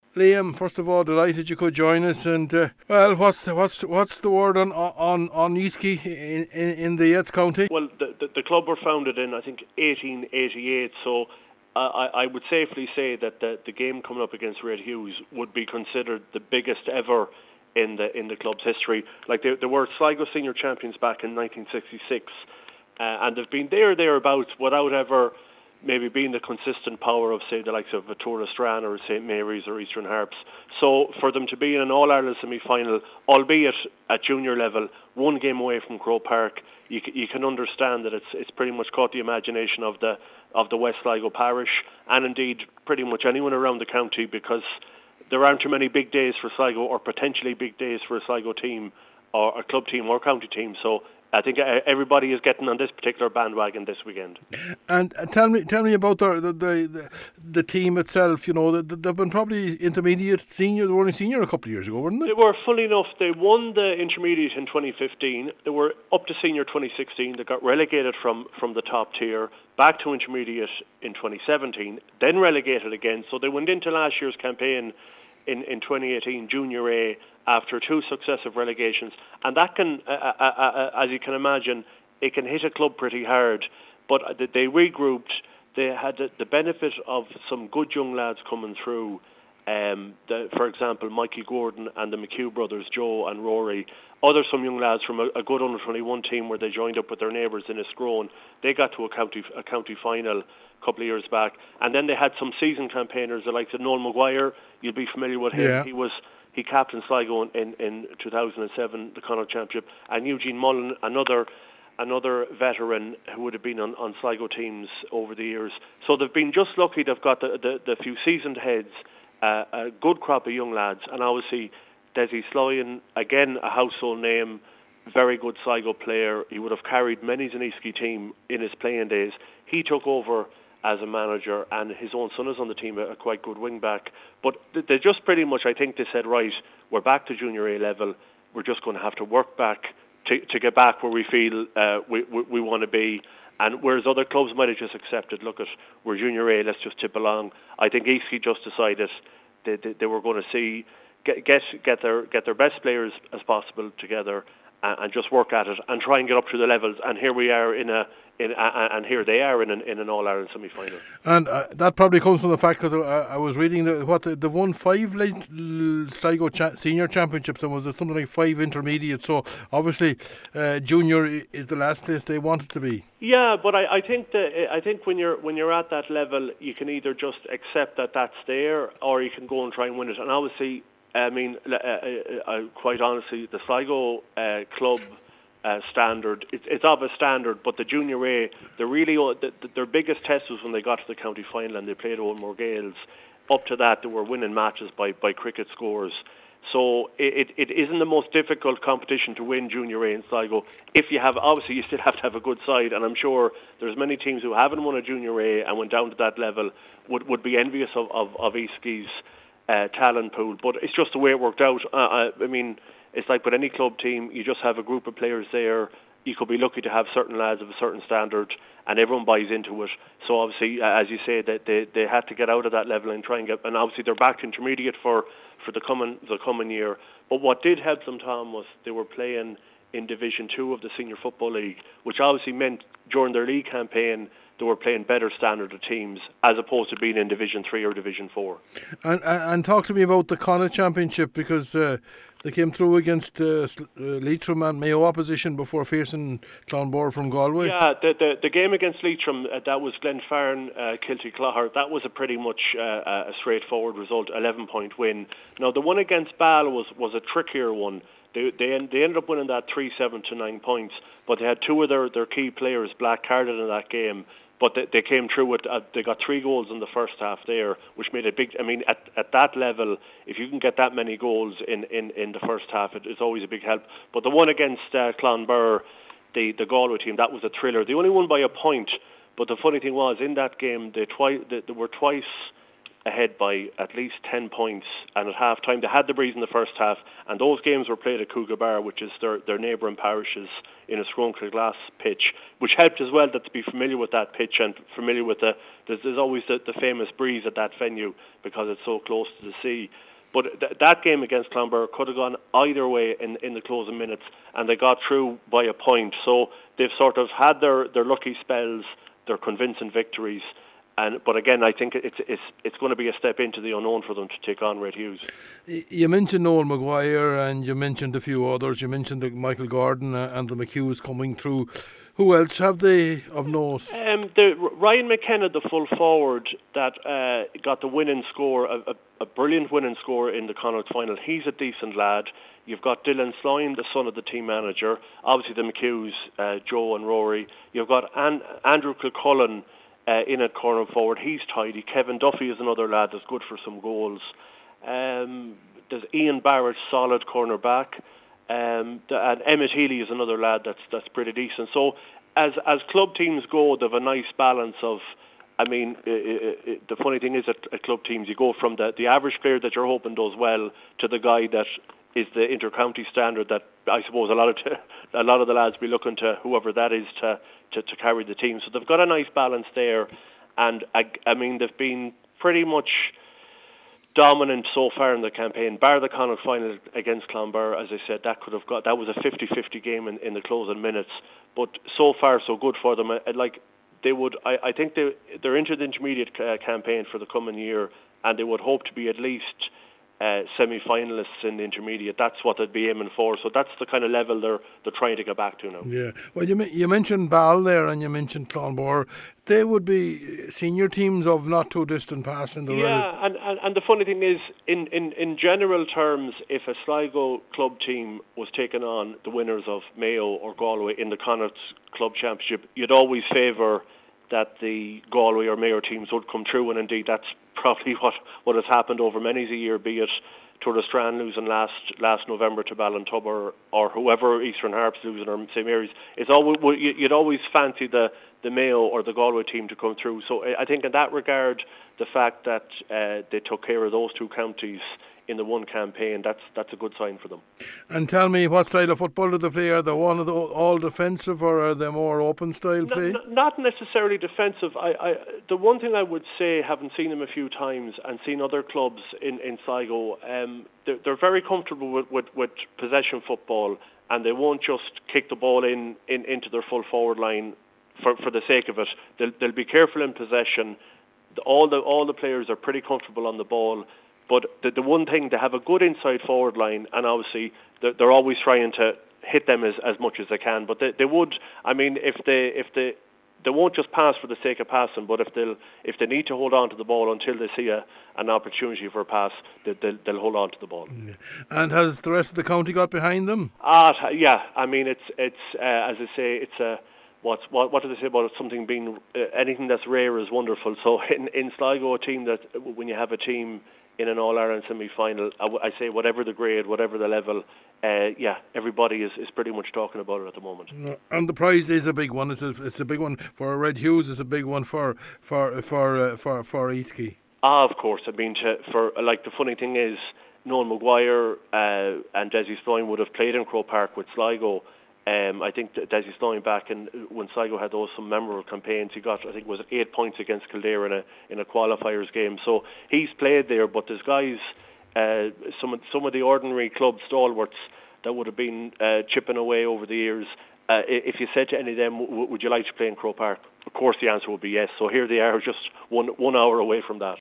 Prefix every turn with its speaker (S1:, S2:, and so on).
S1: Liam, first of all, delighted you could join us. And what's the word on Eastquay in the Yates County?
S2: Well, the club were founded in, I think, 1888. So I would safely say that the game coming up against Red Hughes would be considered the biggest ever in the club's history. Like they were Sligo senior champions back in 1966, and they've been thereabouts without ever maybe being the consistent power of, say, the likes of Vatura Strand or St Mary's or Eastern Harps. So for them to be in an All-Ireland semi-final, albeit at junior level, one game away from Croke Park, you can understand that it's pretty much caught the imagination of the West Sligo parish, and indeed pretty much anyone around the county, because there aren't too many big days for Sligo, or potentially big days for a Sligo team or a club team or county team. So I think everybody is getting on this particular bandwagon this weekend.
S1: And tell me about the team itself. You know, they've been probably intermediate, senior. They were only senior a couple of years ago, weren't they?
S2: They were, funnily enough. They won the intermediate in 2015. They were up to senior 2016. They got relegated from the top tier back to intermediate in 2017. Then relegated again. So they went into last year's campaign in 2018 Junior A after two successive relegations, and that can, as you can imagine, it can hit a club pretty hard. But they regrouped. They had the benefit of some good young lads coming through. For example, Mikey Gordon and the McHugh brothers, Joe and Rory. Some young lads from a good under-21 team where they joined up with their neighbours in Escrone. They got to a county final a couple of years back, and then they had some season campaigners, the likes of Noel Maguire. You'll be familiar with him.
S1: Yeah.
S2: He captained Sligo in 2007, the Connacht Championship, and Eugene Mullen, another veteran who would have been on Sligo teams over the years. So they've been just lucky they've got the few seasoned heads, a good crop of young lads, and obviously Desi Sloyan, again a household name, very good Sligo player. He would have carried many's an Eastquay team in his playing days. He took over as a manager, and his own son is on the team, a quite good wing back. But they just pretty much, I think they said, right, we're back to junior A level. We're just going to have to work back to get back where we feel we want to be. And whereas other clubs might have just accepted, look, we're junior A, let's just tip along. I think Eastquay just decided they were going to get their best players as possible together and just work at it and try and get up to the levels. And here we are and here they are in an All-Ireland semi-final.
S1: And that probably comes from the fact, because I was reading they've won 5 Sligo senior championships, and was it something like 5 intermediate. So obviously junior is the last place they wanted to be.
S2: Yeah, but I think when you're at that level, you can either just accept that that's there, or you can go and try and win it. And obviously, I mean, quite honestly, the Sligo club standard, it's of a standard, but the junior A, their biggest test was when they got to the county final and they played Old Gales. Up to that, they were winning matches by cricket scores. So it isn't the most difficult competition to win junior A in Sligo. Obviously you still have to have a good side, and I'm sure there's many teams who haven't won a junior A and went down to that level would be envious of Eastquay's talent pool. But it's just the way it worked out. I mean, it's like with any club team, you just have a group of players there. You could be lucky to have certain lads of a certain standard, and everyone buys into it. So obviously, as you say, that they had to get out of that level and try and get. And obviously, they're back to intermediate for the coming year. But what did help them, Tom, was they were playing in Division 2 of the Senior Football League, which obviously meant during their league campaign they were playing better standard of teams as opposed to being in Division 3 or Division 4.
S1: And talk to me about the Connacht Championship, because they came through against Leitrim and Mayo opposition before facing Clonbore from Galway.
S2: Yeah, the game against Leitrim, that was Glenfarne, Kilty Clogher. That was a pretty much a straightforward result, 11-point win. Now, the one against Ball was a trickier one. They ended up winning that 3-7 to 9 points, but they had two of their key players black carded in that game. But they came through with, they got 3 goals in the first half there, which made a big, I mean, at that level, if you can get that many goals in the first half, it's always a big help. But the one against Clonbur, the Galway team, that was a thriller. They only won by a point, but the funny thing was, in that game, they were twice ahead by at least 10 points, and at half-time they had the breeze in the first half, and those games were played at Cougabar, which is their neighbouring parishes, in a Scruncle glass pitch, which helped as well that to be familiar with that pitch and familiar with there's always the famous breeze at that venue because it's so close to the sea. But that game against Clonbur could have gone either way in the closing minutes, and they got through by a point. So they've sort of had their lucky spells, their convincing victories. But again, I think it's going to be a step into the unknown for them to take on Red Hughes.
S1: You mentioned Noel Maguire and you mentioned a few others. You mentioned Michael Gordon and the McHughes coming through. Who else have they of note?
S2: Ryan McKenna, the full forward that got the winning score, a brilliant winning score in the Connacht final. He's a decent lad. You've got Dylan Sloan, the son of the team manager. Obviously the McHughes, Joe and Rory. You've got Andrew Kilcullen in at corner forward. He's tidy. Kevin Duffy is another lad that's good for some goals. There's Ian Barrett, solid corner back. And Emmett Healy is another lad that's pretty decent. So as club teams go, they have a nice balance of, I mean, the funny thing is at club teams, you go from the average player that you're hoping does well to the guy that is the inter-county standard that I suppose a lot of the lads be looking to whoever that is to carry the team. So they've got a nice balance there, and I mean they've been pretty much dominant so far in the campaign, bar the Connacht final against Clonbur. As I said, that was a 50-50 game in the closing minutes, but so far so good for them. I think they're into the intermediate campaign for the coming year, and they would hope to be at least semi-finalists in the intermediate. That's what they'd be aiming for. So that's the kind of level they're trying to get back to now.
S1: Yeah. Well, you mentioned Ball there, and you mentioned Clonbur. They would be senior teams of not too distant past in the
S2: Yeah, and the funny thing is, in general terms, if a Sligo club team was taking on the winners of Mayo or Galway in the Connacht Club Championship, you'd always favour that the Galway or Mayo teams would come through, and indeed that's probably what has happened over many a year, be it Tour Strand losing last November to Ballintubber or whoever, Eastern Harps losing or St Mary's. You'd always fancy the Mayo or the Galway team to come through. So I think in that regard, the fact that they took care of those two counties in the one campaign, that's a good sign for them.
S1: And tell me, what style of football do they play? Are they all defensive, or are they more open style play?
S2: Not necessarily defensive. The one thing I would say, having seen them a few times and seen other clubs in Sligo, they're very comfortable with possession football, and they won't just kick the ball into their full forward line for the sake of it. They'll be careful in possession. All the players are pretty comfortable on the ball. But the one thing, they have a good inside forward line, and obviously they're always trying to hit them as much as they can. But they would, I mean, if they won't just pass for the sake of passing, but if they need to hold on to the ball until they see an opportunity for a pass, they'll hold on to the ball.
S1: Yeah. And has the rest of the county got behind them?
S2: Yeah. I mean, it's as I say, it's a. What do they say about it? Something being anything that's rare is wonderful. So in Sligo, a team that when you have a team in an All-Ireland semi-final, I say whatever the grade, whatever the level, everybody is pretty much talking about it at the moment.
S1: And the prize is a big one. It's a big one for Red Hughes. It's a big one for Eastquay.
S2: Of course. I mean, the funny thing is, Noel Maguire and Desi Sloan would have played in Croke Park with Sligo. I think that Desi Sloan back when Sligo had some memorable campaigns, he got, I think it was 8 points against Kildare in a qualifiers game. So he's played there, but there's guys, some of the ordinary club stalwarts that would have been chipping away over the years. If you said to any of them, would you like to play in Croke Park? Of course the answer would be yes. So here they are, just one hour away from that.